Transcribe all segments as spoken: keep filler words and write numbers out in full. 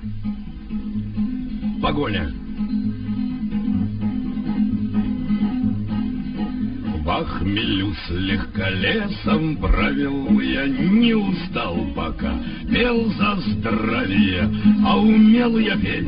Погоня. В хмелю слегка лесом правил, я не устал пока, пел за здравие, а умел я петь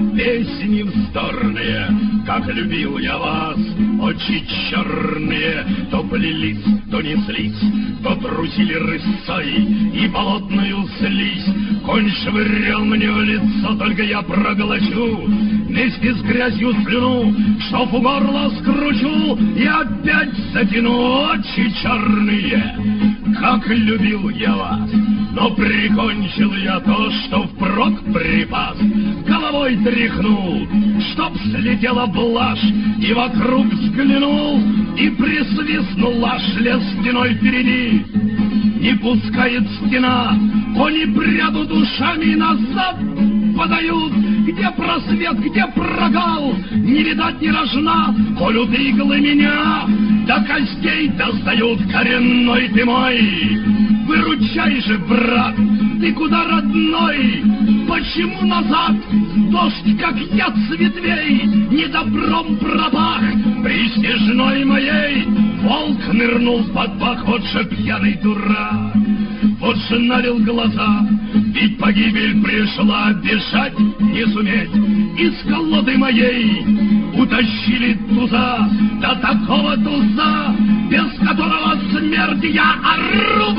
песни вздорные, как любил я вас, очи черные, то плелись, то неслись, то трусили рысцой и болотную слизь. Конь швырял мне в лицо, только я проглочу вместе с грязью слюну, чтоб у горла скручу и опять затяну очи черные. Как любил я вас, но прикончил я то, что впрок припас. Головой тряхнул, чтоб слетела блажь, и вокруг взглянул, и присвистнул аж лес стеной впереди. Не пускает стена, кони прядут ушами назад подают. Где просвет, где прогал, не видать ни рожна, колют иглы меня, до костей достают, коренной ты мой. Выручай же, брат, ты куда, родной? Почему назад? Дождь, как яд с ветвей, недобром пропах. При снежной моей волк нырнул под бок, вот же пьяный дурак. Вот же налил глаза, ведь погибель пришла, бежать не суметь. Из колоды моей утащили туза, до такого туза, без которого смерть я ору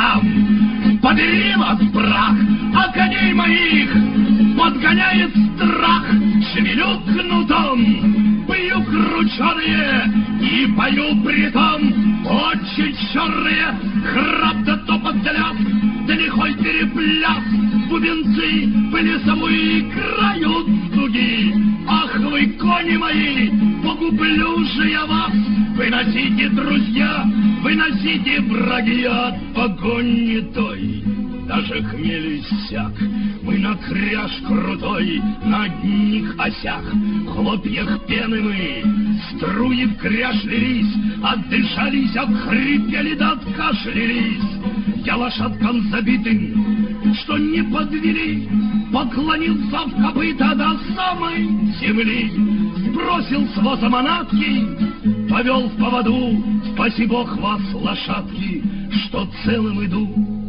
волкам. Побери вас, прах, а коней моих подгоняет страх. Шевелю кнутом, бью крученые и пою притом очи черные. Храп да топот да ляск, да лихой перепляс. Бубенцы пылесовые играют в дуги. Ах вы, кони мои, погублю же я вас. Выносите, друзья, выносите, враги, от погони той. Даже хмель иссяк, мы на кряж крутой, на одних осях, хлопьях пены мы, струи в кряж лились, отдышались, отхрипели да откашлялись. Я лошадкам забитым, что не подвели, поклонился в копыта до самой земли, сбросил с воза манатки, повел в поводу, спаси Бог вас, лошадки, что целым иду.